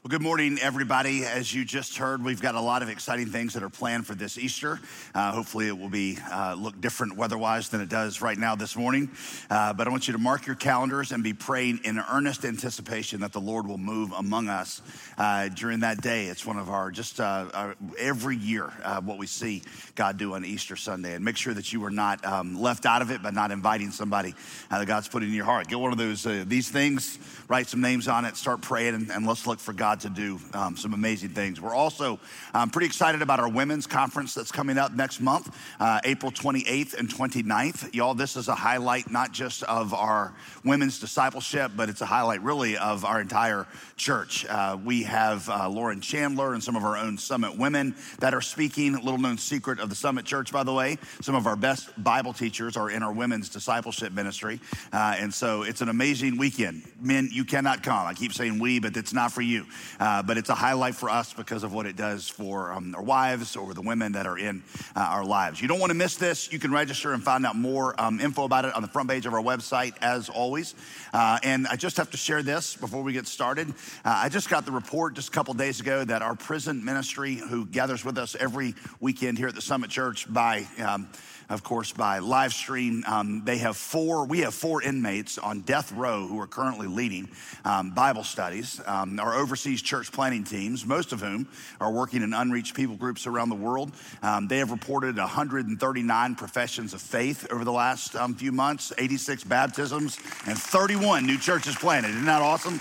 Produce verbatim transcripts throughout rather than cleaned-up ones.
Well, good morning, everybody. As you just heard, we've got a lot of exciting things that are planned for this Easter. Uh, hopefully it will be uh, look different weather-wise than it does right now this morning. Uh, but I want you to mark your calendars and be praying in earnest anticipation that the Lord will move among us uh, during that day. It's one of our, just uh, our, every year, uh, what we see God do on Easter Sunday. And make sure that you are not um, left out of it, but not inviting somebody uh, that God's put in your heart. Get one of those, uh, these things, write some names on it, start praying, and, and let's look for God to do um, some amazing things. We're also um, pretty excited about our women's conference that's coming up next month, uh, April twenty-eighth and twenty-ninth. Y'all, this is a highlight not just of our women's discipleship, but it's a highlight really of our entire church. Uh, we have uh, Lauren Chandler and some of our own Summit women that are speaking. Little known secret of the Summit Church, by the way, some of our best Bible teachers are in our women's discipleship ministry. Uh, and so it's an amazing weekend. Men, you cannot come. I keep saying we, but it's not for you. Uh, but it's a highlight for us because of what it does for um, our wives or the women that are in uh, our lives. You don't want to miss this. You can register and find out more um, info about it on the front page of our website, as always. Uh, and I just have to share this before we get started. Uh, I just got the report just a couple days ago that our prison ministry, who gathers with us every weekend here at the Summit Church by um, of course, by live stream. Um, they have four, we have four inmates on death row who are currently leading um, Bible studies. Um, our overseas church planting teams, most of whom are working in unreached people groups around the world. Um, they have reported one hundred thirty-nine professions of faith over the last um, few months, eighty-six baptisms, and thirty-one new churches planted. Isn't that awesome?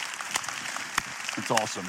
It's awesome.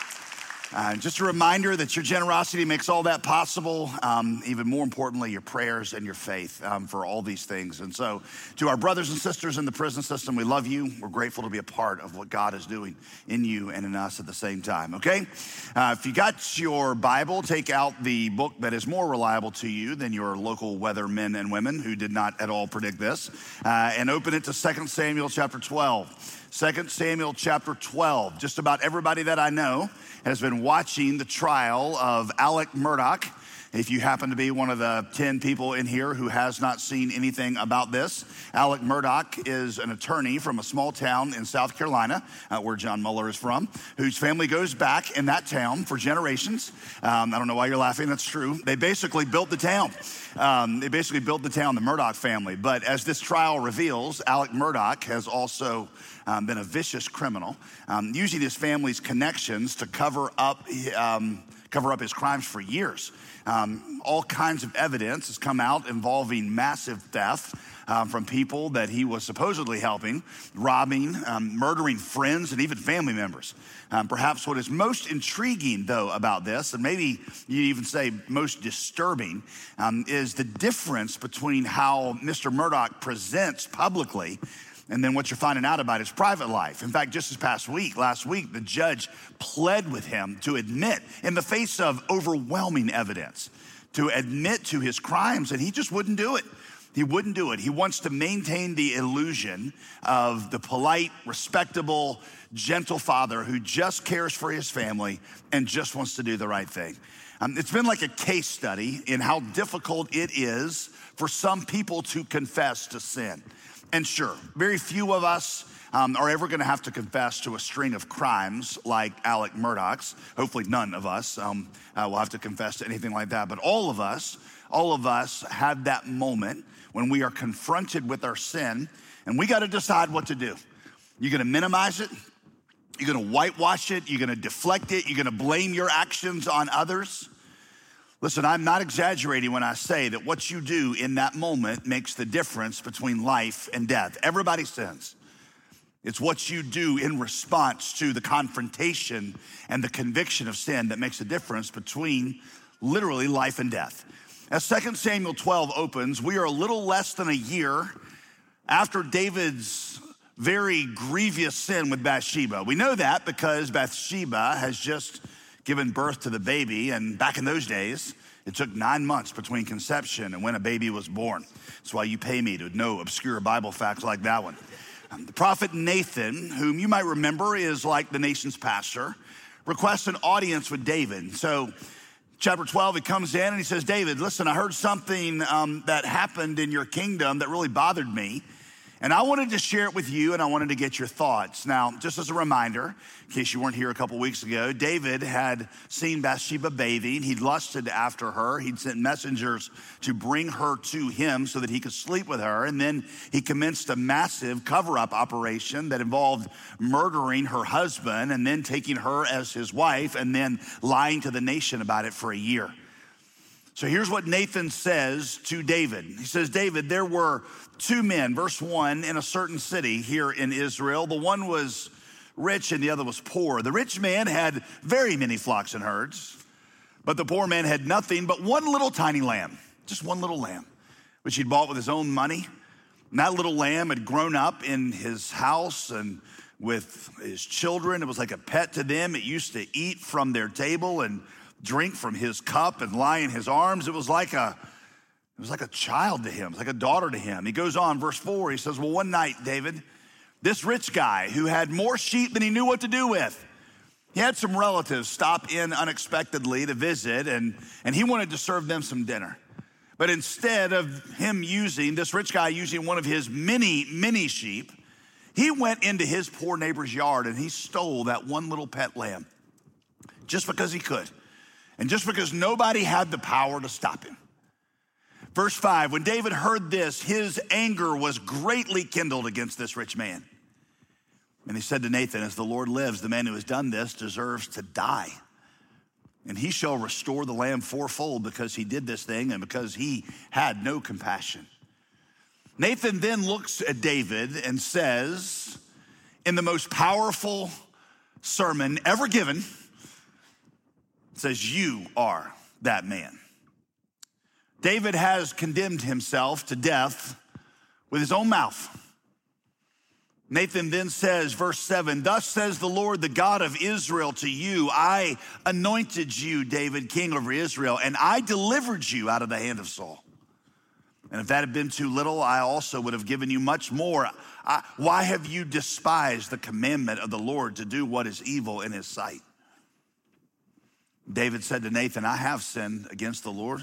Uh, just a reminder that your generosity makes all that possible. Um, even more importantly, your prayers and your faith um, for all these things. And so to our brothers and sisters in the prison system, we love you. We're grateful to be a part of what God is doing in you and in us at the same time, okay? Uh, if you got your Bible, take out the book that is more reliable to you than your local weather men and women who did not at all predict this, uh, and open it to Second Samuel chapter twelve. Second Samuel chapter twelve. Just about everybody that I know has been watching the trial of Alec Murdaugh. If you happen to be one of the ten people in here who has not seen anything about this, Alec Murdaugh is an attorney from a small town in South Carolina, uh, where John Mueller is from, whose family goes back in that town for generations. Um, I don't know why you're laughing, that's true. They basically built the town. Um, they basically built the town, the Murdaugh family. But as this trial reveals, Alec Murdaugh has also um, been a vicious criminal, um, using his family's connections to cover up, um, cover up his crimes for years. Um, all kinds of evidence has come out involving massive theft um, from people that he was supposedly helping, robbing, um, murdering friends, and even family members. Um, perhaps what is most intriguing, though, about this, and maybe you even say most disturbing, um, is the difference between how Mister Murdaugh presents publicly and then what you're finding out about his private life. In fact, just this past week, last week, the judge pled with him to admit, in the face of overwhelming evidence, to admit to his crimes, and he just wouldn't do it. He wouldn't do it. He wants to maintain the illusion of the polite, respectable, gentle father who just cares for his family and just wants to do the right thing. Um, it's been like a case study in how difficult it is for some people to confess to sin. And sure, very few of us um, are ever gonna have to confess to a string of crimes like Alec Murdaugh's. Hopefully none of us um, uh, will have to confess to anything like that. But all of us, all of us have that moment when we are confronted with our sin and we gotta decide what to do. You're gonna minimize it, you're gonna whitewash it, you're gonna deflect it, you're gonna blame your actions on others. Listen, I'm not exaggerating when I say that what you do in that moment makes the difference between life and death. Everybody sins. It's what you do in response to the confrontation and the conviction of sin that makes a difference between literally life and death. As Second Samuel twelve opens, we are a little less than a year after David's very grievous sin with Bathsheba. We know that because Bathsheba has just given birth to the baby, and back in those days, it took nine months between conception and when a baby was born. That's why you pay me to know obscure Bible facts like that one. Um, the prophet Nathan, whom you might remember is like the nation's pastor, requests an audience with David. So chapter twelve, he comes in and he says, David, listen, I heard something um, that happened in your kingdom that really bothered me. And I wanted to share it with you, and I wanted to get your thoughts. Now, just as a reminder, in case you weren't here a couple weeks ago, David had seen Bathsheba bathing. He'd lusted after her. He'd sent messengers to bring her to him so that he could sleep with her. And then he commenced a massive cover-up operation that involved murdering her husband and then taking her as his wife and then lying to the nation about it for a year. So here's what Nathan says to David. He says, David, there were two men, verse one, in a certain city here in Israel. The one was rich and the other was poor. The rich man had very many flocks and herds, but the poor man had nothing but one little tiny lamb, just one little lamb, which he'd bought with his own money. And that little lamb had grown up in his house and with his children. It was like a pet to them. It used to eat from their table and drink from his cup and lie in his arms. It was like a, it was like a child to him. It was like a daughter to him. He goes on, verse four, he says, well, one night, David, this rich guy who had more sheep than he knew what to do with, he had some relatives stop in unexpectedly to visit, and, and he wanted to serve them some dinner. But instead of him using, this rich guy using one of his many, many sheep, he went into his poor neighbor's yard and he stole that one little pet lamb just because he could. And just because nobody had the power to stop him. Verse five, when David heard this, his anger was greatly kindled against this rich man. And he said to Nathan, as the Lord lives, the man who has done this deserves to die. And he shall restore the lamb fourfold because he did this thing and because he had no compassion. Nathan then looks at David and says, in the most powerful sermon ever given, says, you are that man. David has condemned himself to death with his own mouth. Nathan then says, verse seven, thus says the Lord, the God of Israel to you, I anointed you, David, king over Israel, and I delivered you out of the hand of Saul. And if that had been too little, I also would have given you much more. I, why have you despised the commandment of the Lord to do what is evil in his sight? David said to Nathan, I have sinned against the Lord.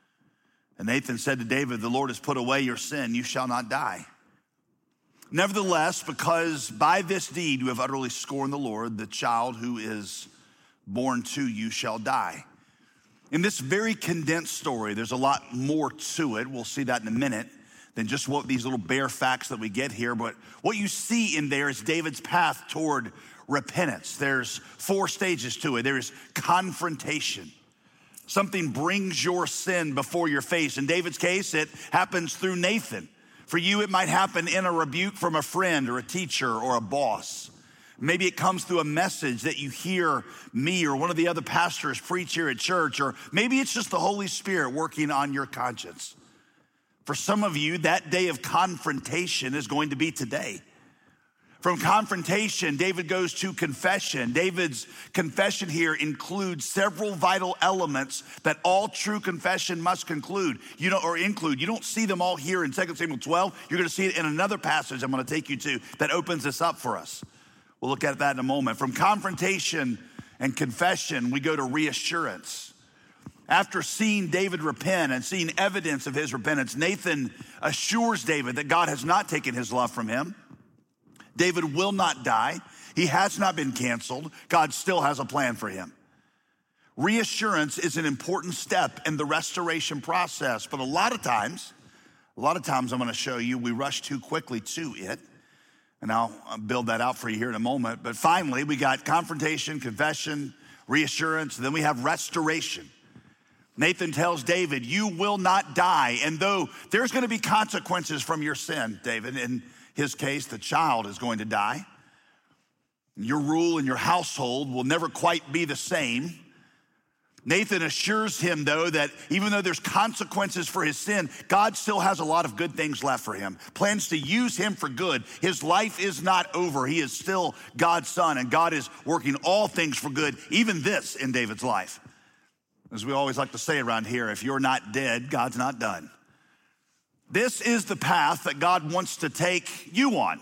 And Nathan said to David, the Lord has put away your sin, you shall not die. Nevertheless, because by this deed you have utterly scorned the Lord, the child who is born to you shall die. In this very condensed story, there's a lot more to it. We'll see that in a minute than just what these little bare facts that we get here. But what you see in there is David's path toward repentance. There's four stages to it. There's confrontation. Something brings your sin before your face. In David's case, it happens through Nathan. For you, it might happen in a rebuke from a friend or a teacher or a boss. Maybe it comes through a message that you hear me or one of the other pastors preach here at church, or maybe it's just the Holy Spirit working on your conscience. For some of you, that day of confrontation is going to be today. From confrontation, David goes to confession. David's confession here includes several vital elements that all true confession must conclude, you know, or include. You don't see them all here in Second Samuel twelve. You're going to see it in another passage I'm going to take you to that opens this up for us. We'll look at that in a moment. From confrontation and confession, we go to reassurance. After seeing David repent and seeing evidence of his repentance, Nathan assures David that God has not taken his love from him. David will not die. He has not been canceled. God still has a plan for him. Reassurance is an important step in the restoration process, but a lot of times, a lot of times I'm going to show you, we rush too quickly to it, and I'll build that out for you here in a moment. But finally, we got confrontation, confession, reassurance, and then we have restoration. Nathan tells David, you will not die, and though there's going to be consequences from your sin, David, and his case, the child is going to die. Your rule in your household will never quite be the same. Nathan assures him, though, that even though there's consequences for his sin, God still has a lot of good things left for him, plans to use him for good. His life is not over. He is still God's son, and God is working all things for good, even this in David's life. As we always like to say around here, if you're not dead, God's not done. This is the path that God wants to take you on.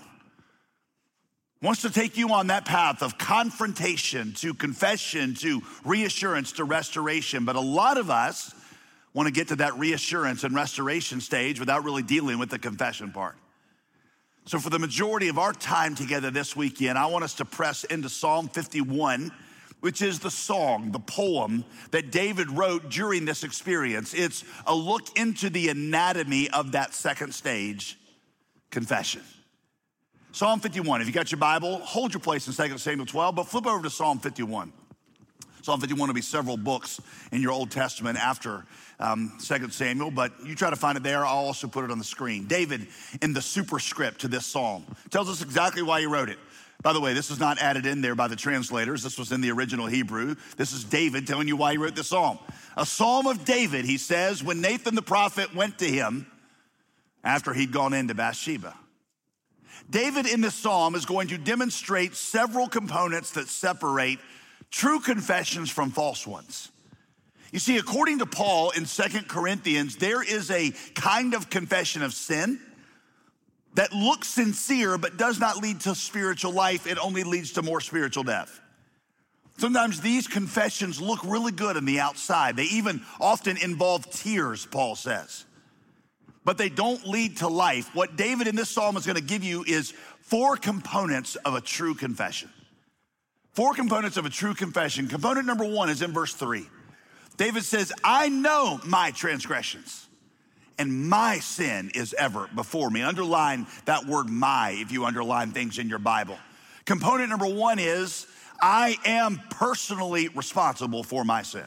Wants to take you on that path of confrontation to confession to reassurance to restoration. But a lot of us want to get to that reassurance and restoration stage without really dealing with the confession part. So for the majority of our time together this weekend, I want us to press into Psalm fifty-one, which is the song, the poem that David wrote during this experience. It's a look into the anatomy of that second stage, confession. Psalm fifty-one, if you got your Bible, hold your place in Second Samuel twelve, but flip over to Psalm fifty-one. Psalm fifty-one will be several books in your Old Testament after um, Second Samuel, but you try to find it there. I'll also put it on the screen. David, in the superscript to this psalm, tells us exactly why he wrote it. By the way, this is not added in there by the translators. This was in the original Hebrew. This is David telling you why he wrote this psalm. A psalm of David, he says, when Nathan the prophet went to him after he'd gone into Bathsheba. David in this psalm is going to demonstrate several components that separate true confessions from false ones. You see, according to Paul in Second Corinthians, there is a kind of confession of sin that looks sincere but does not lead to spiritual life. It only leads to more spiritual death. Sometimes these confessions look really good on the outside. They even often involve tears, Paul says, but they don't lead to life. What David in this psalm is going to give you is four components of a true confession. Four components of a true confession. Component number one is in verse three. David says, I know my transgressions, and my sin is ever before me. Underline that word my if you underline things in your Bible. Component number one is, I am personally responsible for my sin.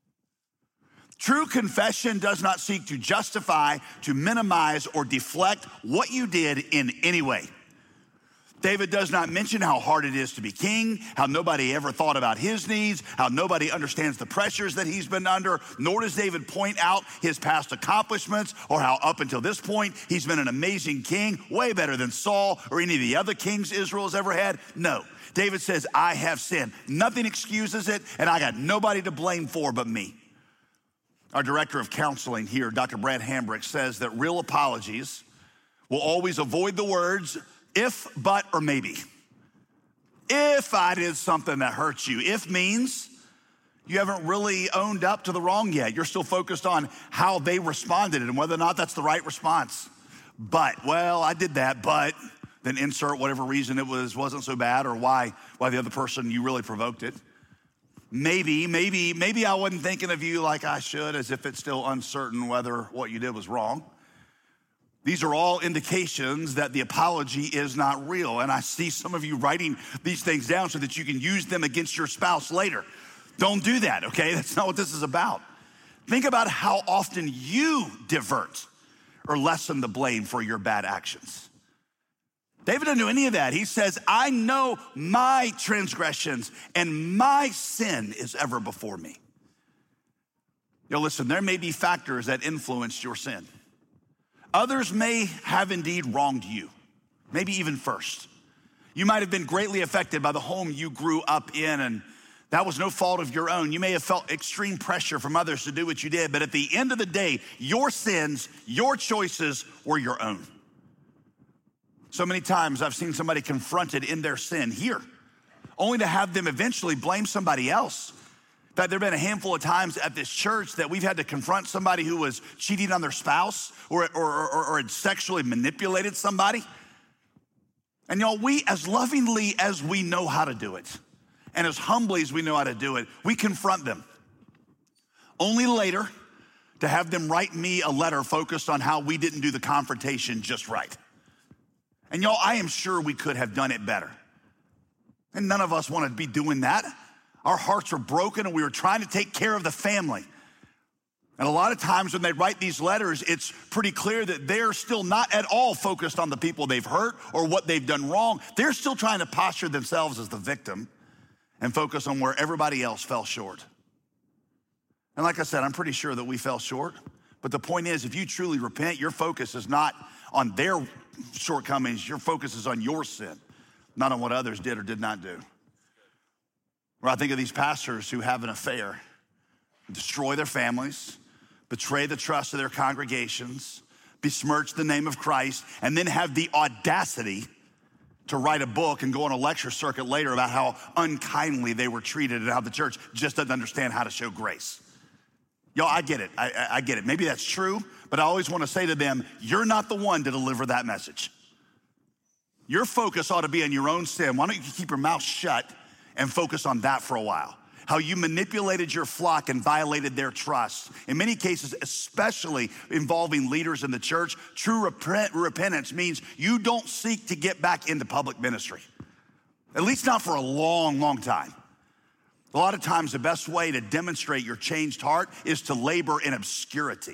True confession does not seek to justify, to minimize, or deflect what you did in any way. David does not mention how hard it is to be king, how nobody ever thought about his needs, how nobody understands the pressures that he's been under, nor does David point out his past accomplishments or how up until this point he's been an amazing king, way better than Saul or any of the other kings Israel's ever had. No, David says, I have sinned. Nothing excuses it, and I got nobody to blame for but me. Our director of counseling here, Doctor Brad Hambrick, says that real apologies will always avoid the words, if, but, or maybe. If I did something that hurts you. If means you haven't really owned up to the wrong yet. You're still focused on how they responded and whether or not that's the right response. But, well, I did that, but then insert whatever reason it was, wasn't so bad or why, why the other person, you really provoked it. Maybe, maybe, maybe I wasn't thinking of you like I should, as if it's still uncertain whether what you did was wrong. These are all indications that the apology is not real. And I see some of you writing these things down so that you can use them against your spouse later. Don't do that, okay? That's not what this is about. Think about how often you divert or lessen the blame for your bad actions. David didn't do any of that. He says, I know my transgressions and my sin is ever before me. You know, listen, there may be factors that influenced your sin. Others may have indeed wronged you, maybe even first. You might have been greatly affected by the home you grew up in, and that was no fault of your own. You may have felt extreme pressure from others to do what you did, but at the end of the day, your sins, your choices were your own. So many times I've seen somebody confronted in their sin here, only to have them eventually blame somebody else. In fact, there have been a handful of times at this church that we've had to confront somebody who was cheating on their spouse or, or, or, or had sexually manipulated somebody. And y'all, we, as lovingly as we know how to do it, and as humbly as we know how to do it, we confront them. Only later to have them write me a letter focused on how we didn't do the confrontation just right. And y'all, I am sure we could have done it better. And none of us want to be doing that. Our hearts were broken and we were trying to take care of the family. And a lot of times when they write these letters, it's pretty clear that they're still not at all focused on the people they've hurt or what they've done wrong. They're still trying to posture themselves as the victim and focus on where everybody else fell short. And like I said, I'm pretty sure that we fell short. But the point is, if you truly repent, your focus is not on their shortcomings. Your focus is on your sin, not on what others did or did not do. Or I think of these pastors who have an affair, destroy their families, betray the trust of their congregations, besmirch the name of Christ, and then have the audacity to write a book and go on a lecture circuit later about how unkindly they were treated and how the church just doesn't understand how to show grace. Y'all, I get it. I, I get it. Maybe that's true, but I always want to say to them, you're not the one to deliver that message. Your focus ought to be on your own sin. Why don't you keep your mouth shut and focus on that for a while? How you manipulated your flock and violated their trust. In many cases, especially involving leaders in the church, true repent, repentance means you don't seek to get back into public ministry. At least not for a long, long time. A lot of times the best way to demonstrate your changed heart is to labor in obscurity.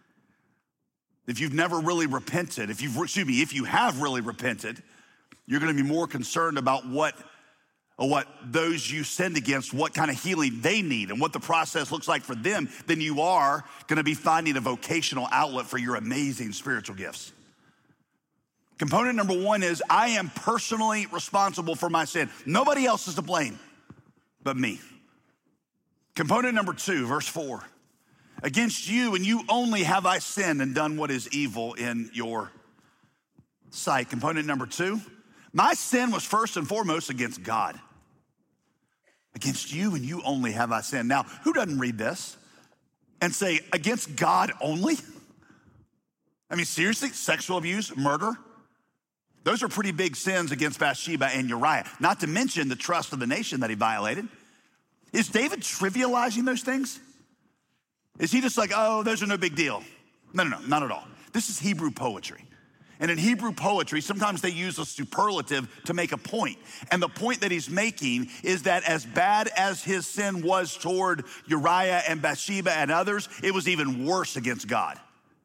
If you've never really repented, if you've, excuse me, if you have really repented, you're gonna be more concerned about what, or what those you sinned against, what kind of healing they need and what the process looks like for them than you are gonna be finding a vocational outlet for your amazing spiritual gifts. Component number one is I am personally responsible for my sin. Nobody else is to blame but me. Component number two, verse four. Against you and you only have I sinned and done what is evil in your sight. Component number two, my sin was first and foremost against God. Against you and you only have I sinned. Now, who doesn't read this and say, against God only? I mean, seriously, sexual abuse, murder? Those are pretty big sins against Bathsheba and Uriah, not to mention the trust of the nation that he violated. Is David trivializing those things? Is he just like, oh, those are no big deal? No, no, no, not at all. This is Hebrew poetry. And in Hebrew poetry, sometimes they use a superlative to make a point. And the point that he's making is that as bad as his sin was toward Uriah and Bathsheba and others, it was even worse against God.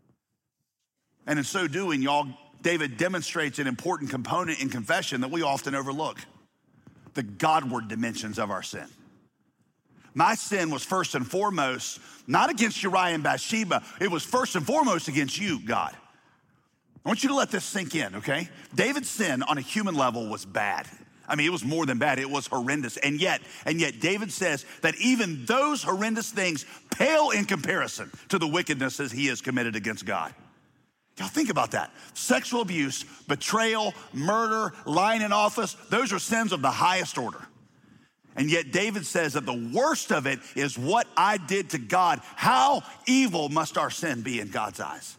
And in so doing, y'all, David demonstrates an important component in confession that we often overlook: the Godward dimensions of our sin. My sin was first and foremost not against Uriah and Bathsheba. It was first and foremost against you, God. I want you to let this sink in, okay? David's sin on a human level was bad. I mean, it was more than bad. It was horrendous. And yet, and yet David says that even those horrendous things pale in comparison to the wickednesses he has committed against God. Y'all think about that. Sexual abuse, betrayal, murder, lying in office, those are sins of the highest order. And yet David says that the worst of it is what I did to God. How evil must our sin be in God's eyes?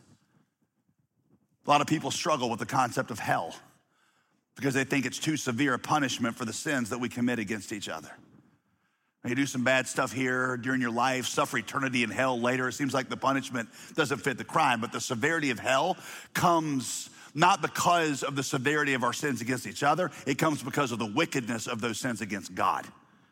A lot of people struggle with the concept of hell because they think it's too severe a punishment for the sins that we commit against each other. You do some bad stuff here during your life, suffer eternity in hell later. It seems like the punishment doesn't fit the crime, but the severity of hell comes not because of the severity of our sins against each other. It comes because of the wickedness of those sins against God.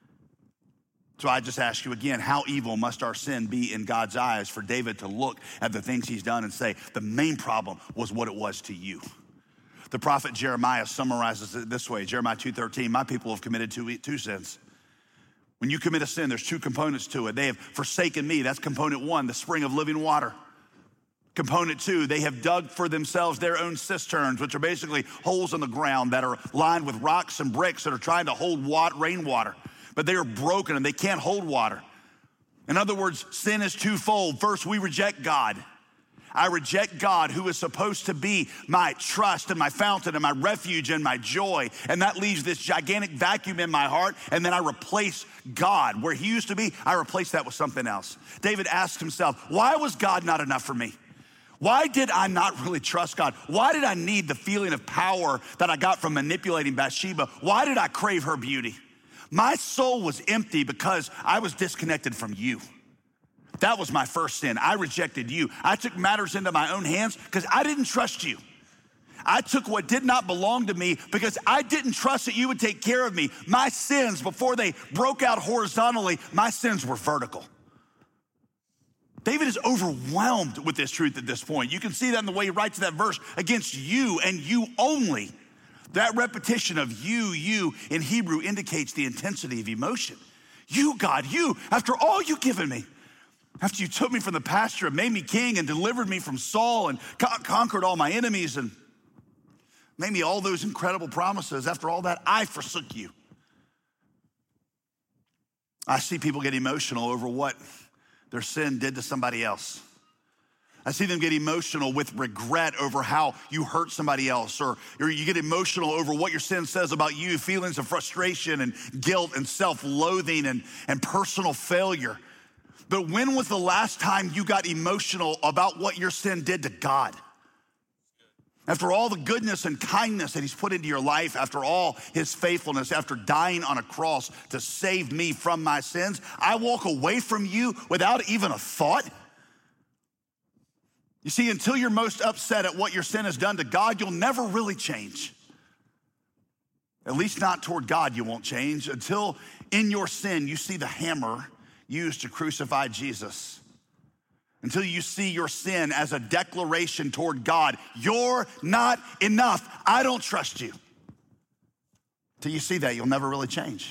So I just ask you again, how evil must our sin be in God's eyes for David to look at the things he's done and say, the main problem was what it was to you? The prophet Jeremiah summarizes it this way, Jeremiah two thirteen, my people have committed two, two sins. When you commit a sin, there's two components to it. They have forsaken me, that's component one, the spring of living water. Component two, they have dug for themselves their own cisterns, which are basically holes in the ground that are lined with rocks and bricks that are trying to hold rainwater. But they are broken and they can't hold water. In other words, sin is twofold. First, we reject God. I reject God, who is supposed to be my trust and my fountain and my refuge and my joy. And that leaves this gigantic vacuum in my heart. And then I replace God. Where he used to be, I replace that with something else. David asked himself, why was God not enough for me? Why did I not really trust God? Why did I need the feeling of power that I got from manipulating Bathsheba? Why did I crave her beauty? My soul was empty because I was disconnected from you. That was my first sin. I rejected you. I took matters into my own hands because I didn't trust you. I took what did not belong to me because I didn't trust that you would take care of me. My sins, before they broke out horizontally, my sins were vertical. David is overwhelmed with this truth at this point. You can see that in the way he writes that verse, against you and you only. That repetition of you, you in Hebrew indicates the intensity of emotion. You, God, you, after all you've given me, after you took me from the pasture and made me king and delivered me from Saul and co- conquered all my enemies and made me all those incredible promises, after all that, I forsook you. I see people get emotional over what their sin did to somebody else. I see them get emotional with regret over how you hurt somebody else, or, or you get emotional over what your sin says about you, feelings of frustration and guilt and self-loathing and, and personal failure. But when was the last time you got emotional about what your sin did to God? After all the goodness and kindness that he's put into your life, after all his faithfulness, after dying on a cross to save me from my sins, I walk away from you without even a thought? You see, until you're most upset at what your sin has done to God, you'll never really change. At least not toward God, you won't change until in your sin you see the hammer used to crucify Jesus. Until you see your sin as a declaration toward God, you're not enough. I don't trust you. Till you see that, you'll never really change.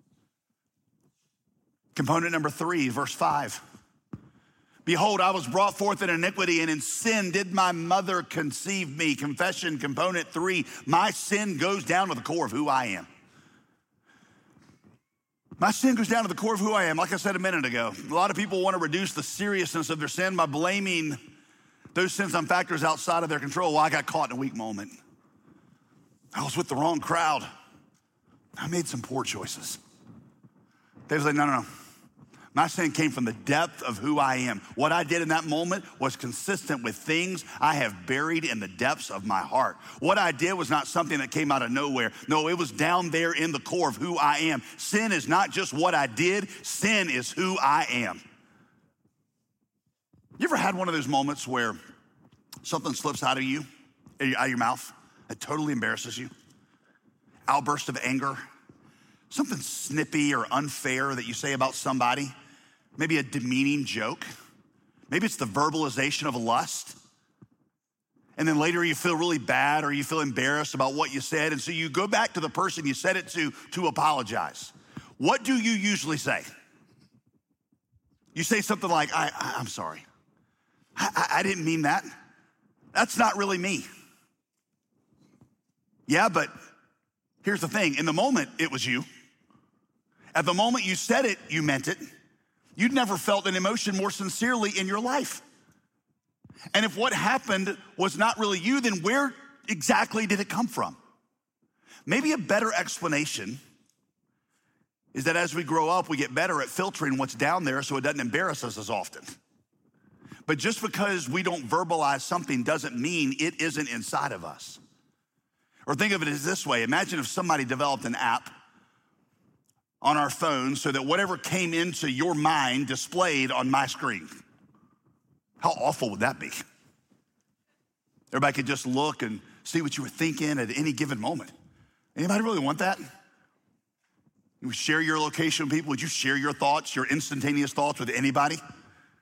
Component number three, verse five. Behold, I was brought forth in iniquity, and in sin did my mother conceive me. Confession, component three, my sin goes down to the core of who I am. My sin goes down to the core of who I am. Like I said a minute ago, a lot of people want to reduce the seriousness of their sin by blaming those sins on factors outside of their control. Well, I got caught in a weak moment. I was with the wrong crowd. I made some poor choices. David's like, no, no, no. My sin came from the depth of who I am. What I did in that moment was consistent with things I have buried in the depths of my heart. What I did was not something that came out of nowhere. No, it was down there in the core of who I am. Sin is not just what I did. Sin is who I am. You ever had one of those moments where something slips out of you, out of your mouth, that totally embarrasses you? Outburst of anger, something snippy or unfair that you say about somebody, maybe a demeaning joke. Maybe it's the verbalization of a lust. And then later you feel really bad or you feel embarrassed about what you said. And so you go back to the person you said it to to apologize. What do you usually say? You say something like, I, I, I'm sorry. I, I, I didn't mean that. That's not really me. Yeah, but here's the thing. In the moment, it was you. At the moment you said it, you meant it. You'd never felt an emotion more sincerely in your life. And if what happened was not really you, then where exactly did it come from? Maybe a better explanation is that as we grow up, we get better at filtering what's down there so it doesn't embarrass us as often. But just because we don't verbalize something doesn't mean it isn't inside of us. Or think of it as this way. Imagine if somebody developed an app on our phone so that whatever came into your mind displayed on my screen. How awful would that be? Everybody could just look and see what you were thinking at any given moment. Anybody really want that? You would share your location with people? Would you share your thoughts, your instantaneous thoughts with anybody? A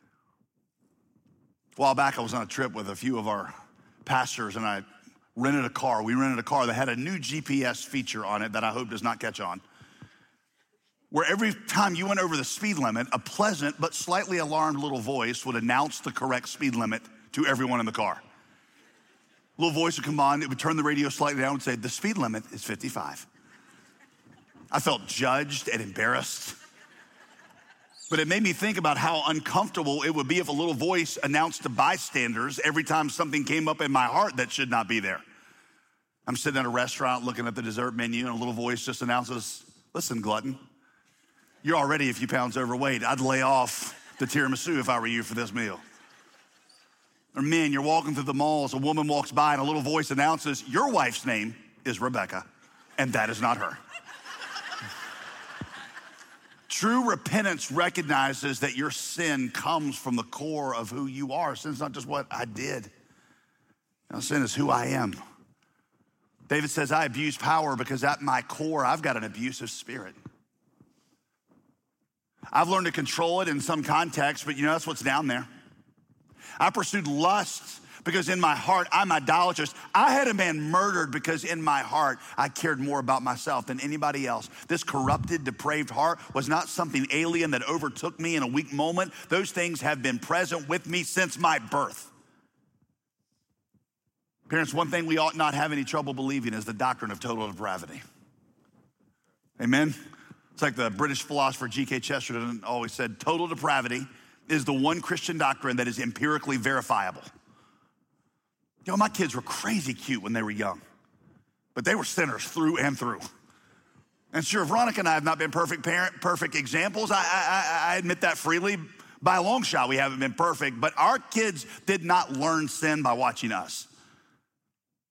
while back, I was on a trip with a few of our pastors, and I rented a car. We rented a car that had a new G P S feature on it that I hope does not catch on, where every time you went over the speed limit, a pleasant but slightly alarmed little voice would announce the correct speed limit to everyone in the car. Little voice would come on, it would turn the radio slightly down and say, the speed limit is fifty-five. I felt judged and embarrassed. But it made me think about how uncomfortable it would be if a little voice announced to bystanders every time something came up in my heart that should not be there. I'm sitting at a restaurant looking at the dessert menu and a little voice just announces, listen, glutton, you're already a few pounds overweight. I'd lay off the tiramisu if I were you for this meal. Or men, you're walking through the malls, a woman walks by and a little voice announces, your wife's name is Rebecca, and that is not her. True repentance recognizes that your sin comes from the core of who you are. Sin's not just what I did. Now, sin is who I am. David says, I abuse power because at my core, I've got an abusive spirit. I've learned to control it in some context, but you know, that's what's down there. I pursued lust because in my heart, I'm idolatrous. I had a man murdered because in my heart, I cared more about myself than anybody else. This corrupted, depraved heart was not something alien that overtook me in a weak moment. Those things have been present with me since my birth. Parents, one thing we ought not have any trouble believing is the doctrine of total depravity. Amen? It's like the British philosopher G K Chesterton always said, total depravity is the one Christian doctrine that is empirically verifiable. You know, my kids were crazy cute when they were young, but they were sinners through and through. And sure, Veronica and I have not been perfect parent, perfect examples. I, I, I admit that freely. By a long shot, we haven't been perfect, but our kids did not learn sin by watching us.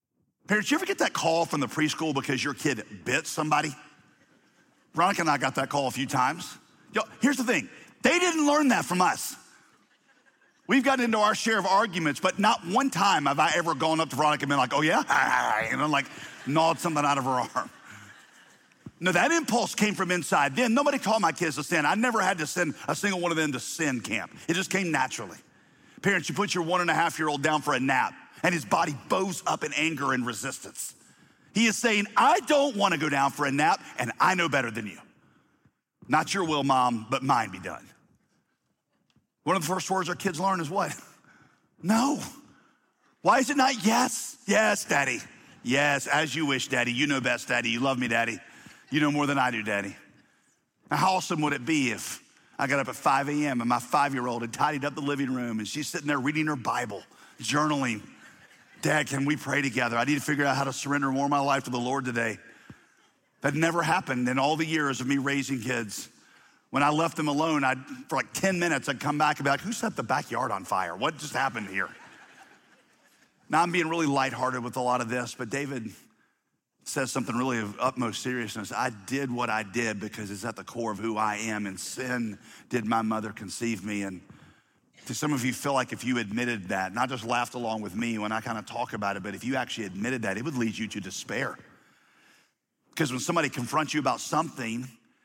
Parents, you ever get that call from the preschool because your kid bit somebody? Veronica and I got that call a few times. Yo, here's the thing. They didn't learn that from us. We've gotten into our share of arguments, but not one time have I ever gone up to Veronica and been like, oh yeah? And I'm like, gnawed something out of her arm. No, that impulse came from inside them. Nobody taught my kids to sin. I never had to send a single one of them to sin camp. It just came naturally. Parents, you put your one and a half year old down for a nap and his body bows up in anger and resistance. He is saying, I don't want to go down for a nap and I know better than you. Not your will, Mom, but mine be done. One of the first words our kids learn is what? No. Why is it not yes? Yes, Daddy. Yes, as you wish, Daddy. You know best, Daddy. You love me, Daddy. You know more than I do, Daddy. Now, how awesome would it be if I got up at five a.m. and my five-year-old had tidied up the living room and she's sitting there reading her Bible, journaling. Dad, can we pray together? I need to figure out how to surrender more of my life to the Lord today. That never happened in all the years of me raising kids. When I left them alone, I'd, for like ten minutes, I'd come back and be like, who set the backyard on fire? What just happened here? Now, I'm being really lighthearted with a lot of this, but David says something really of utmost seriousness. I did what I did because it's at the core of who I am. In sin did my mother conceive me. And to some of you, feel like if you admitted that, not just laughed along with me when I kind of talk about it, but if you actually admitted that, it would lead you to despair. Because when somebody confronts you about something,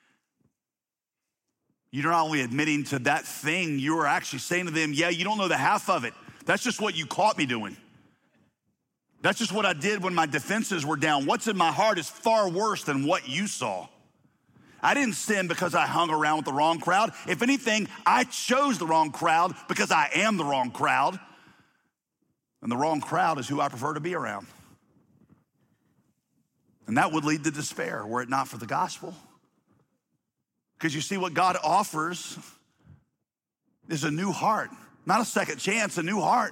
you're not only admitting to that thing, you are actually saying to them, yeah, you don't know the half of it. That's just what you caught me doing. That's just what I did when my defenses were down. What's in my heart is far worse than what you saw. I didn't sin because I hung around with the wrong crowd. If anything, I chose the wrong crowd because I am the wrong crowd. And the wrong crowd is who I prefer to be around. And that would lead to despair were it not for the gospel. Because you see, what God offers is a new heart, not a second chance, a new heart.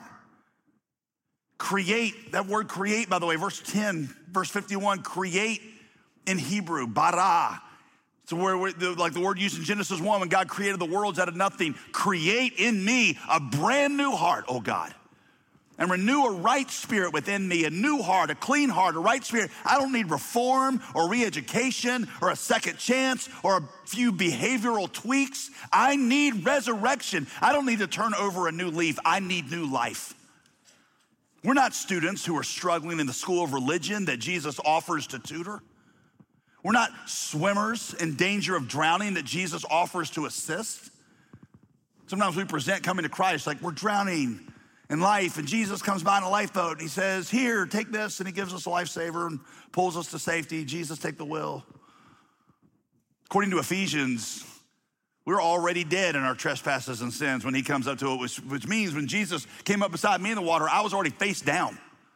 Create, that word create, by the way, verse ten, verse fifty-one, create in Hebrew, bara. So where, where the, like the word used in Genesis one, when God created the worlds out of nothing, create in me a brand new heart, oh God. And renew a right spirit within me, a new heart, a clean heart, a right spirit. I don't need reform or re-education or a second chance or a few behavioral tweaks. I need resurrection. I don't need to turn over a new leaf. I need new life. We're not students who are struggling in the school of religion that Jesus offers to tutor. We're not swimmers in danger of drowning that Jesus offers to assist. Sometimes we present coming to Christ like we're drowning in life, and Jesus comes by in a lifeboat and he says, here, take this, and he gives us a lifesaver and pulls us to safety. Jesus, take the wheel. According to Ephesians, we're already dead in our trespasses and sins when he comes up to it, which, which means when Jesus came up beside me in the water, I was already face down.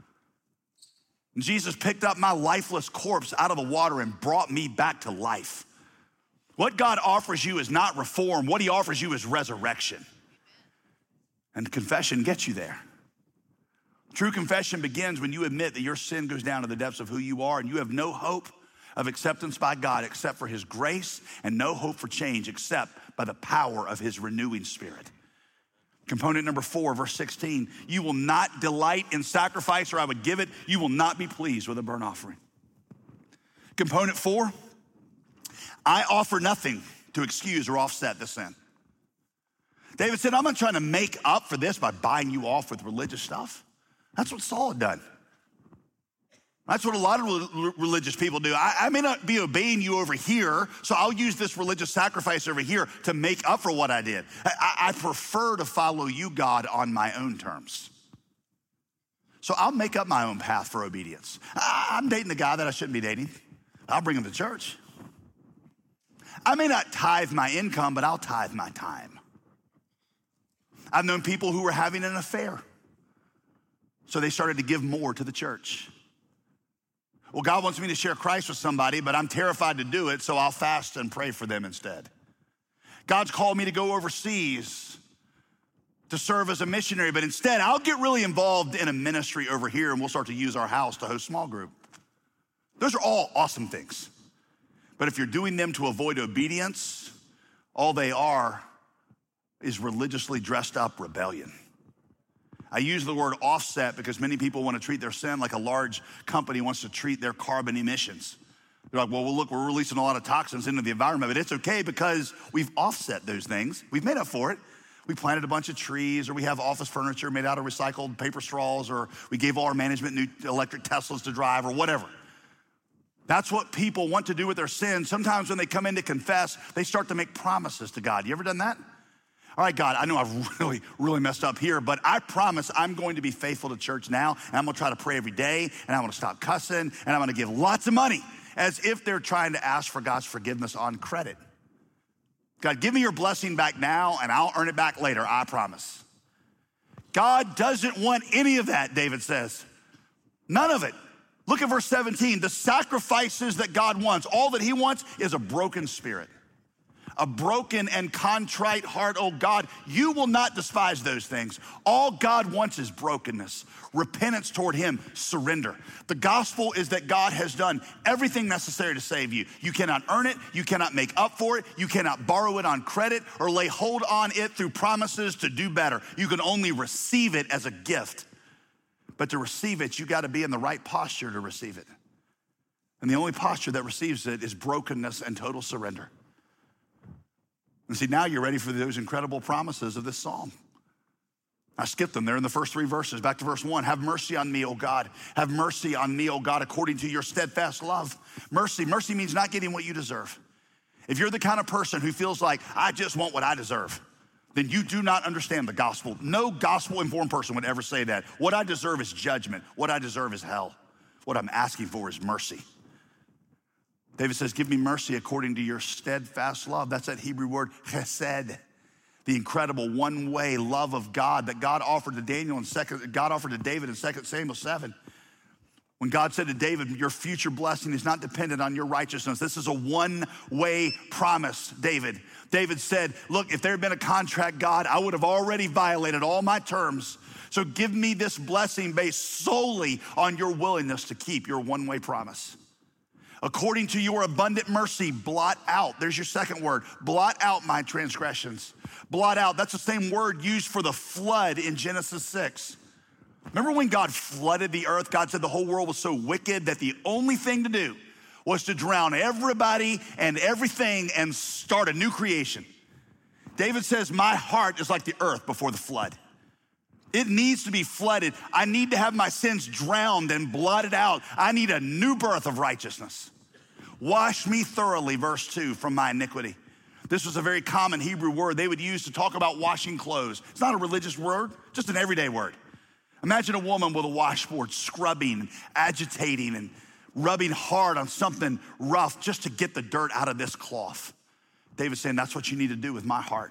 And Jesus picked up my lifeless corpse out of the water and brought me back to life. What God offers you is not reform. What he offers you is resurrection. And confession gets you there. True confession begins when you admit that your sin goes down to the depths of who you are and you have no hope of acceptance by God except for his grace and no hope for change except by the power of his renewing spirit. Component number four, verse sixteen, you will not delight in sacrifice or I would give it. You will not be pleased with a burnt offering. Component four, I offer nothing to excuse or offset the sin. David said, I'm not trying to make up for this by buying you off with religious stuff. That's what Saul had done. That's what a lot of religious people do. I, I may not be obeying you over here, so I'll use this religious sacrifice over here to make up for what I did. I, I prefer to follow you, God, on my own terms. So I'll make up my own path for obedience. I, I'm dating a guy that I shouldn't be dating. I'll bring him to church. I may not tithe my income, but I'll tithe my time. I've known people who were having an affair, so they started to give more to the church. Well, God wants me to share Christ with somebody, but I'm terrified to do it, so I'll fast and pray for them instead. God's called me to go overseas to serve as a missionary, but instead I'll get really involved in a ministry over here and we'll start to use our house to host small group. Those are all awesome things. But if you're doing them to avoid obedience, all they are is religiously dressed up rebellion. I use the word offset because many people want to treat their sin like a large company wants to treat their carbon emissions. They're like, well, well, look, we're releasing a lot of toxins into the environment, but it's okay because we've offset those things. We've made up for it. We planted a bunch of trees, or we have office furniture made out of recycled paper straws, or we gave all our management new electric Teslas to drive, or whatever. That's what people want to do with their sin. Sometimes when they come in to confess, they start to make promises to God. You ever done that? All right, God, I know I've really, really messed up here, but I promise I'm going to be faithful to church now, and I'm gonna try to pray every day, and I'm gonna stop cussing, and I'm gonna give lots of money, as if they're trying to ask for God's forgiveness on credit. God, give me your blessing back now, and I'll earn it back later, I promise. God doesn't want any of that, David says. None of it. Look at verse seventeen. The sacrifices that God wants, all that he wants is a broken spirit. A broken and contrite heart, oh God, you will not despise those things. All God wants is brokenness, repentance toward him, surrender. The gospel is that God has done everything necessary to save you. You cannot earn it, you cannot make up for it, you cannot borrow it on credit or lay hold on it through promises to do better. You can only receive it as a gift. But to receive it, you gotta be in the right posture to receive it. And the only posture that receives it is brokenness and total surrender. And see, now you're ready for those incredible promises of this psalm. I skipped them. They're in the first three verses. Back to verse one. Have mercy on me, O God. Have mercy on me, O God, according to your steadfast love. Mercy. Mercy means not getting what you deserve. If you're the kind of person who feels like, I just want what I deserve, then you do not understand the gospel. No gospel-informed person would ever say that. What I deserve is judgment. What I deserve is hell. What I'm asking for is mercy. David says, give me mercy according to your steadfast love. That's that Hebrew word chesed, the incredible one-way love of God that God offered to Daniel and second, God offered to David in Second Samuel seven. When God said to David, your future blessing is not dependent on your righteousness. This is a one-way promise, David. David said, look, if there had been a contract, God, I would have already violated all my terms. So give me this blessing based solely on your willingness to keep your one-way promise. According to your abundant mercy, blot out. There's your second word. Blot out my transgressions. Blot out. That's the same word used for the flood in Genesis six. Remember when God flooded the earth? God said the whole world was so wicked that the only thing to do was to drown everybody and everything and start a new creation. David says, my heart is like the earth before the flood. It needs to be flooded. I need to have my sins drowned and blotted out. I need a new birth of righteousness. Wash me thoroughly, verse two, from my iniquity. This was a very common Hebrew word they would use to talk about washing clothes. It's not a religious word, just an everyday word. Imagine a woman with a washboard scrubbing and agitating and rubbing hard on something rough just to get the dirt out of this cloth. David's saying, that's what you need to do with my heart.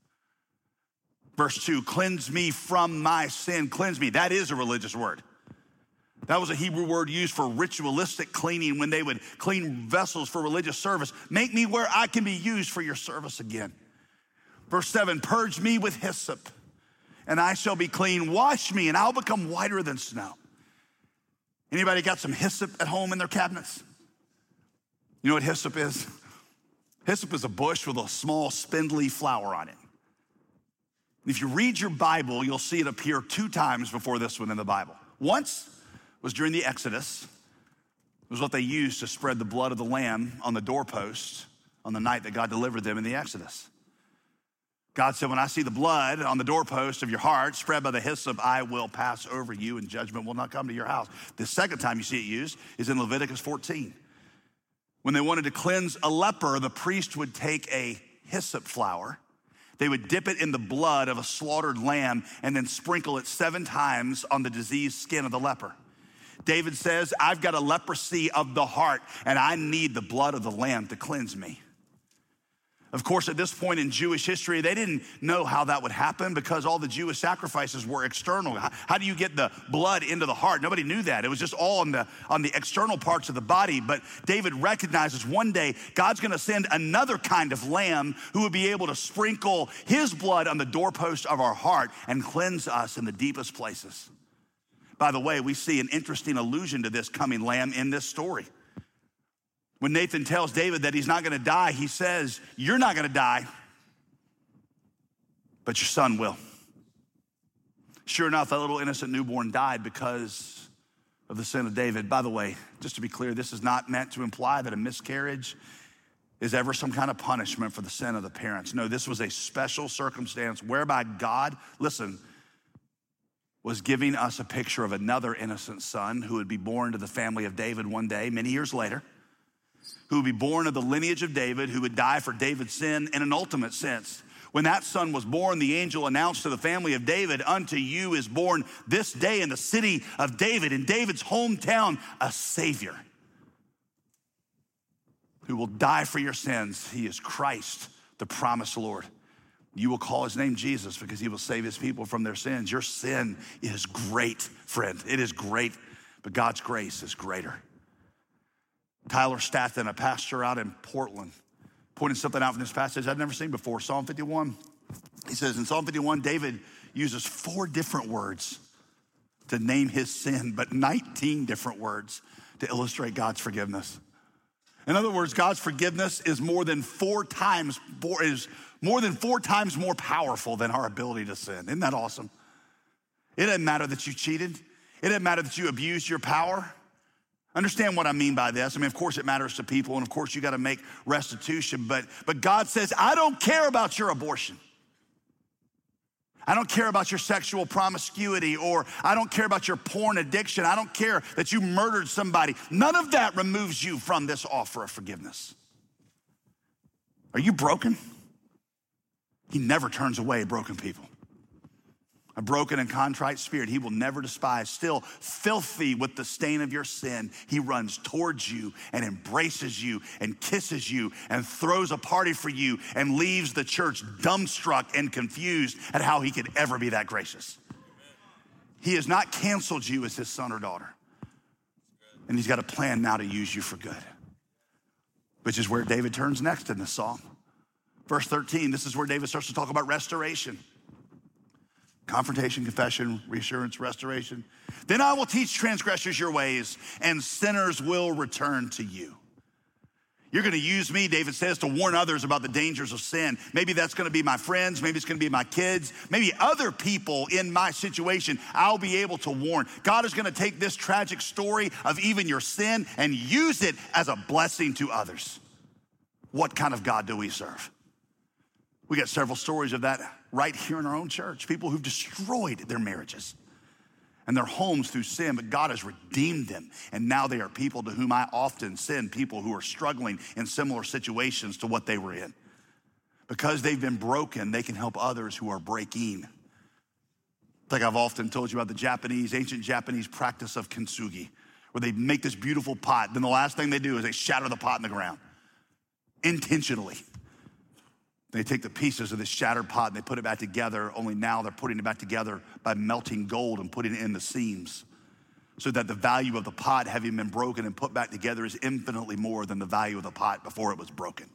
Verse two, cleanse me from my sin. Cleanse me. That is a religious word. That was a Hebrew word used for ritualistic cleaning when they would clean vessels for religious service. Make me where I can be used for your service again. Verse seven, purge me with hyssop, and I shall be clean. Wash me, and I'll become whiter than snow. Anybody got some hyssop at home in their cabinets? You know what hyssop is? Hyssop is a bush with a small spindly flower on it. If you read your Bible, you'll see it appear two times before this one in the Bible. Once was during the Exodus. It was what they used to spread the blood of the lamb on the doorpost on the night that God delivered them in the Exodus. God said, when I see the blood on the doorpost of your heart spread by the hyssop, I will pass over you and judgment will not come to your house. The second time you see it used is in Leviticus fourteen. When they wanted to cleanse a leper, the priest would take a hyssop flower. They would dip it in the blood of a slaughtered lamb and then sprinkle it seven times on the diseased skin of the leper. David says, I've got a leprosy of the heart and I need the blood of the lamb to cleanse me. Of course, at this point in Jewish history, they didn't know how that would happen because all the Jewish sacrifices were external. How, how do you get the blood into the heart? Nobody knew that. It was just all on the, on the external parts of the body. But David recognizes one day God's gonna send another kind of lamb who would be able to sprinkle his blood on the doorpost of our heart and cleanse us in the deepest places. By the way, we see an interesting allusion to this coming lamb in this story. When Nathan tells David that he's not gonna die, he says, you're not gonna die, but your son will. Sure enough, that little innocent newborn died because of the sin of David. By the way, just to be clear, this is not meant to imply that a miscarriage is ever some kind of punishment for the sin of the parents. No, this was a special circumstance whereby God, listen, was giving us a picture of another innocent son who would be born to the family of David one day, many years later, who would be born of the lineage of David, who would die for David's sin in an ultimate sense. When that son was born, the angel announced to the family of David, unto you is born this day in the city of David, in David's hometown, a Savior who will die for your sins. He is Christ, the promised Lord. You will call his name Jesus because he will save his people from their sins. Your sin is great, friend. It is great, but God's grace is greater. Tyler Statham, a pastor out in Portland, pointed something out from this passage I'd never seen before. Psalm fifty-one. He says in Psalm fifty-one, David uses four different words to name his sin, but nineteen different words to illustrate God's forgiveness. In other words, God's forgiveness is more than four times is more than four times more powerful than our ability to sin. Isn't that awesome? It doesn't matter that you cheated. It doesn't matter that you abused your power. Understand what I mean by this. I mean, of course it matters to people, and of course you got to make restitution, but, but God says, I don't care about your abortion. I don't care about your sexual promiscuity, or I don't care about your porn addiction. I don't care that you murdered somebody. None of that removes you from this offer of forgiveness. Are you broken? He never turns away broken people. A broken and contrite spirit he will never despise. Still filthy with the stain of your sin, he runs towards you and embraces you and kisses you and throws a party for you and leaves the church dumbstruck and confused at how he could ever be that gracious. He has not canceled you as his son or daughter. And he's got a plan now to use you for good, which is where David turns next in this psalm. Verse thirteen, this is where David starts to talk about restoration. Confrontation, confession, reassurance, restoration. Then I will teach transgressors your ways, and sinners will return to you. You're gonna use me, David says, to warn others about the dangers of sin. Maybe that's gonna be my friends, maybe it's gonna be my kids, maybe other people in my situation I'll be able to warn. God is gonna take this tragic story of even your sin and use it as a blessing to others. What kind of God do we serve? We got several stories of that right here in our own church. People who've destroyed their marriages and their homes through sin, but God has redeemed them. And now they are people to whom I often send people who are struggling in similar situations to what they were in. Because they've been broken, they can help others who are breaking. Like I've often told you about the Japanese, ancient Japanese practice of kintsugi, where they make this beautiful pot. Then the last thing they do is they shatter the pot in the ground intentionally. They take the pieces of this shattered pot and they put it back together, only now they're putting it back together by melting gold and putting it in the seams so that the value of the pot, having been broken and put back together, is infinitely more than the value of the pot before it was broken.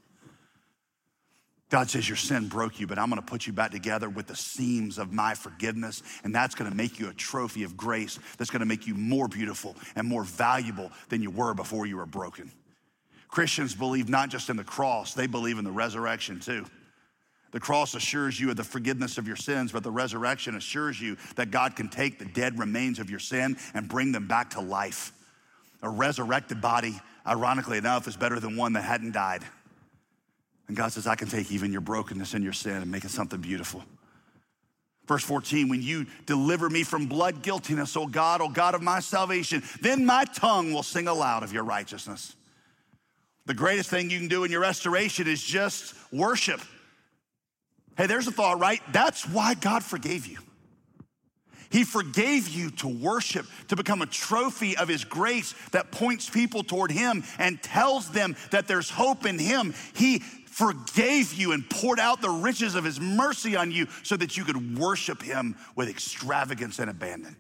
God says your sin broke you, but I'm gonna put you back together with the seams of my forgiveness, and that's gonna make you a trophy of grace that's gonna make you more beautiful and more valuable than you were before you were broken. Christians believe not just in the cross, they believe in the resurrection too. The cross assures you of the forgiveness of your sins, but the resurrection assures you that God can take the dead remains of your sin and bring them back to life. A resurrected body, ironically enough, is better than one that hadn't died. And God says, I can take even your brokenness and your sin and make it something beautiful. Verse fourteen, when you deliver me from blood guiltiness, O God, O God of my salvation, then my tongue will sing aloud of your righteousness. The greatest thing you can do in your restoration is just worship. Hey, there's a thought, right? That's why God forgave you. He forgave you to worship, to become a trophy of his grace that points people toward him and tells them that there's hope in him. He forgave you and poured out the riches of his mercy on you so that you could worship him with extravagance and abandon.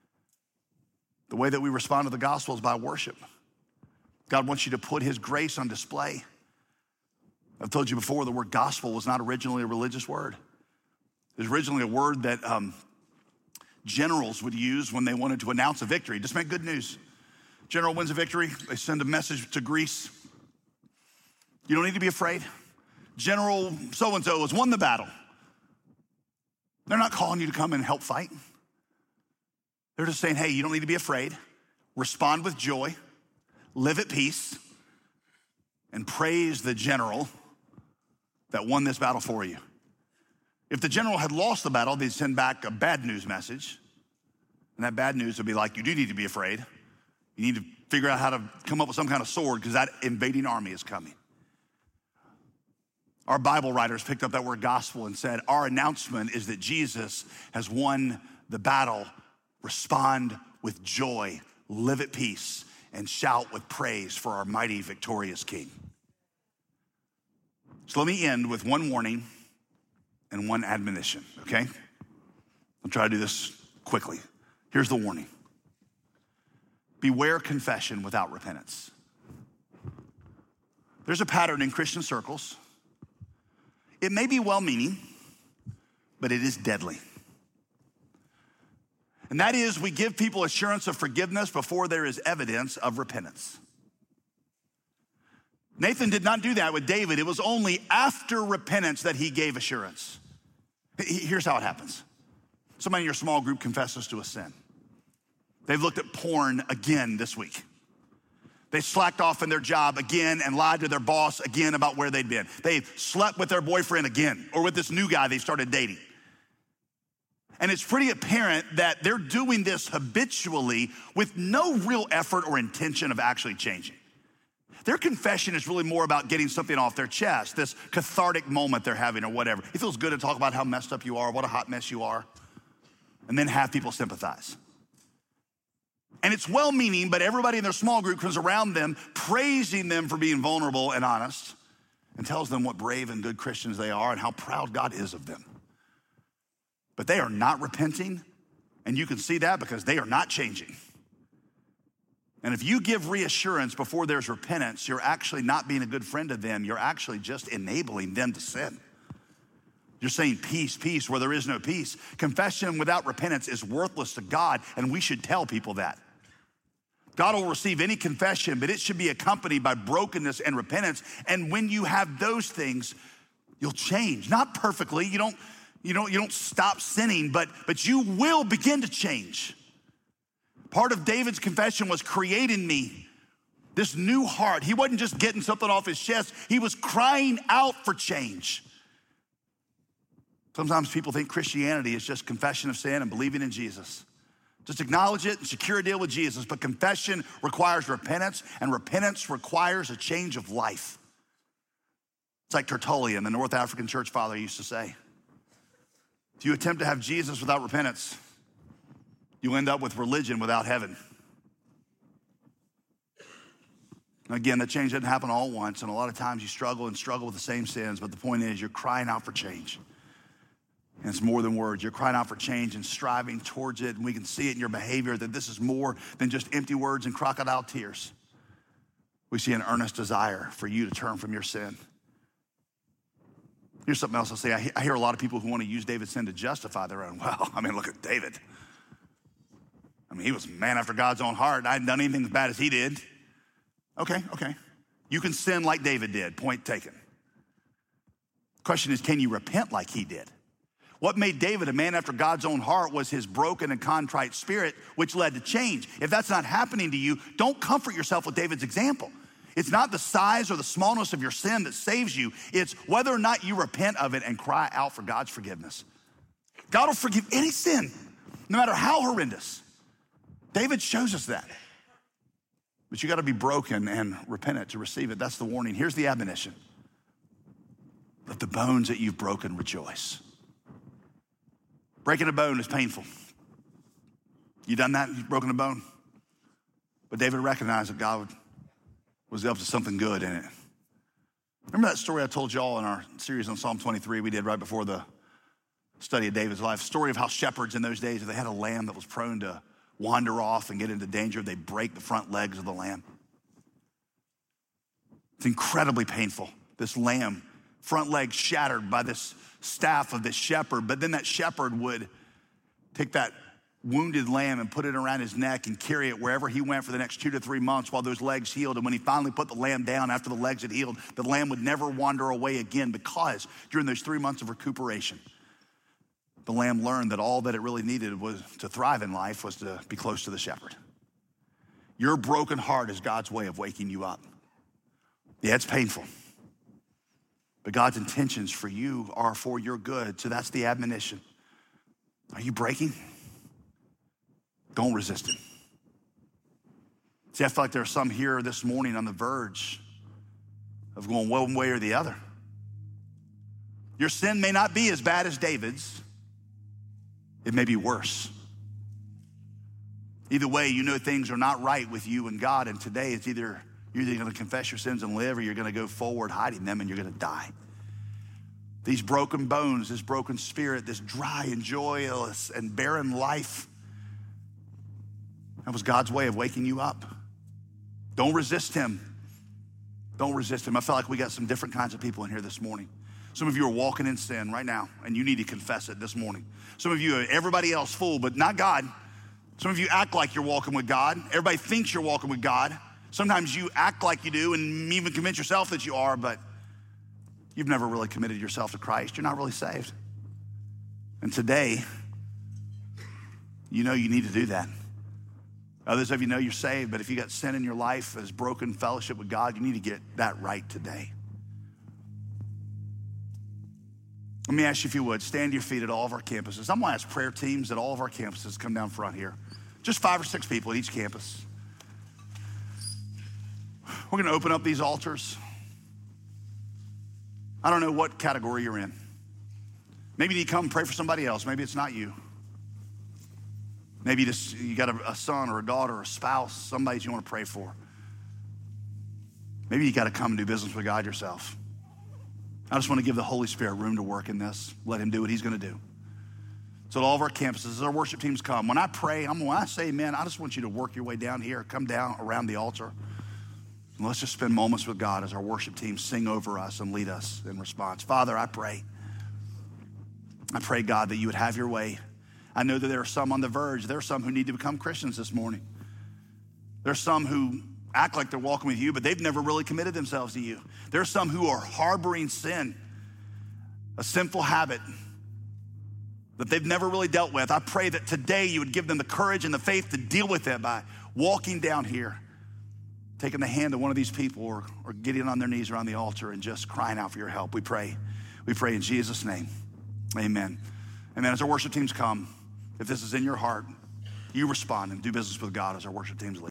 The way that we respond to the gospel is by worship. God wants you to put his grace on display. I've told you before, the word gospel was not originally a religious word. It was originally a word that um, generals would use when they wanted to announce a victory. Just make good news. General wins a victory, they send a message to Greece. You don't need to be afraid. General so-and-so has won the battle. They're not calling you to come and help fight. They're just saying, hey, you don't need to be afraid. Respond with joy, live at peace, and praise the general that won this battle for you. If the general had lost the battle, they'd send back a bad news message. And that bad news would be like, you do need to be afraid. You need to figure out how to come up with some kind of sword because that invading army is coming. Our Bible writers picked up that word gospel and said, our announcement is that Jesus has won the battle. Respond with joy, live at peace, and shout with praise for our mighty, victorious King. So let me end with one warning and one admonition, okay? I'll try to do this quickly. Here's the warning. Beware confession without repentance. There's a pattern in Christian circles. It may be well-meaning, but it is deadly. And that is, we give people assurance of forgiveness before there is evidence of repentance. Nathan did not do that with David. It was only after repentance that he gave assurance. Here's how it happens. Somebody in your small group confesses to a sin. They've looked at porn again this week. They slacked off in their job again and lied to their boss again about where they'd been. They slept with their boyfriend again or with this new guy they started dating. And it's pretty apparent that they're doing this habitually with no real effort or intention of actually changing. Their confession is really more about getting something off their chest, this cathartic moment they're having or whatever. It feels good to talk about how messed up you are, what a hot mess you are, and then have people sympathize. And it's well-meaning, but everybody in their small group comes around them, praising them for being vulnerable and honest, and tells them what brave and good Christians they are and how proud God is of them. But they are not repenting, and you can see that because they are not changing. And if you give reassurance before there's repentance, you're actually not being a good friend to them. You're actually just enabling them to sin. You're saying peace, peace, where there is no peace. Confession without repentance is worthless to God, and we should tell people that. God will receive any confession, but it should be accompanied by brokenness and repentance. And when you have those things, you'll change. Not perfectly, you don't, you don't, you don't stop sinning, but, but you will begin to change. Part of David's confession was create in me this new heart. He wasn't just getting something off his chest, he was crying out for change. Sometimes people think Christianity is just confession of sin and believing in Jesus. Just acknowledge it and secure a deal with Jesus, but confession requires repentance, and repentance requires a change of life. It's like Tertullian, the North African church father, used to say. If you attempt to have Jesus without repentance, you end up with religion without heaven. Again, that change doesn't happen all at once, and a lot of times you struggle and struggle with the same sins, but the point is you're crying out for change. And it's more than words. You're crying out for change and striving towards it, and we can see it in your behavior that this is more than just empty words and crocodile tears. We see an earnest desire for you to turn from your sin. Here's something else I'll say. I hear a lot of people who want to use David's sin to justify their own. Well, I mean, look at David. I mean, he was a man after God's own heart. I hadn't done anything as bad as he did. Okay, okay. You can sin like David did. Point taken. Question is, can you repent like he did? What made David a man after God's own heart was his broken and contrite spirit, which led to change. If that's not happening to you, don't comfort yourself with David's example. It's not the size or the smallness of your sin that saves you. It's whether or not you repent of it and cry out for God's forgiveness. God will forgive any sin, no matter how horrendous. David shows us that. But you got to be broken and repentant to receive it. That's the warning. Here's the admonition. Let the bones that you've broken rejoice. Breaking a bone is painful. You done that? You've broken a bone? But David recognized that God was up to something good in it. Remember that story I told y'all in our series on Psalm twenty-three we did right before the study of David's life? Story of how shepherds in those days, if they had a lamb that was prone to wander off and get into danger, they break the front legs of the lamb. It's incredibly painful. This lamb, front leg shattered by this staff of this shepherd, but then that shepherd would take that wounded lamb and put it around his neck and carry it wherever he went for the next two to three months while those legs healed. And when he finally put the lamb down after the legs had healed, the lamb would never wander away again, because during those three months of recuperation, the lamb learned that all that it really needed was to thrive in life was to be close to the shepherd. Your broken heart is God's way of waking you up. Yeah, it's painful. But God's intentions for you are for your good. So that's the admonition. Are you breaking? Don't resist him. See, I feel like there are some here this morning on the verge of going one way or the other. Your sin may not be as bad as David's. It may be worse. Either way, you know things are not right with you and God, and today it's either you're either going to confess your sins and live, or you're going to go forward hiding them and you're going to die. These broken bones, this broken spirit, this dry and joyless and barren life, that was God's way of waking you up. Don't resist him. Don't resist him. I feel like we got some different kinds of people in here this morning. Some of you are walking in sin right now, and you need to confess it this morning. Some of you are everybody else fool, but not God. Some of you act like you're walking with God. Everybody thinks you're walking with God. Sometimes you act like you do and even convince yourself that you are, but you've never really committed yourself to Christ. You're not really saved. And today, you know you need to do that. Others of you know you're saved, but if you got sin in your life as broken fellowship with God, you need to get that right today. Let me ask you if you would, stand to your feet at all of our campuses. I'm gonna ask prayer teams at all of our campuses come down front here. Just five or six people at each campus. We're gonna open up these altars. I don't know what category you're in. Maybe you need to come and pray for somebody else. Maybe it's not you. Maybe you, just, you got a, a son or a daughter or a spouse, somebody you want to pray for. Maybe you got to come and do business with God yourself. I just want to give the Holy Spirit room to work in this. Let him do what he's going to do. So at all of our campuses, as our worship teams come, when I pray, I'm, when I say amen, I just want you to work your way down here, come down around the altar. And let's just spend moments with God as our worship teams sing over us and lead us in response. Father, I pray. I pray, God, that you would have your way. I know that there are some on the verge. There are some who need to become Christians this morning. There are some who act like they're walking with you, but they've never really committed themselves to you. There are some who are harboring sin, a sinful habit that they've never really dealt with. I pray that today you would give them the courage and the faith to deal with it by walking down here, taking the hand of one of these people, or, or getting on their knees around the altar and just crying out for your help. We pray. We pray in Jesus' name. Amen. And then as our worship teams come, if this is in your heart, you respond and do business with God as our worship teams lead.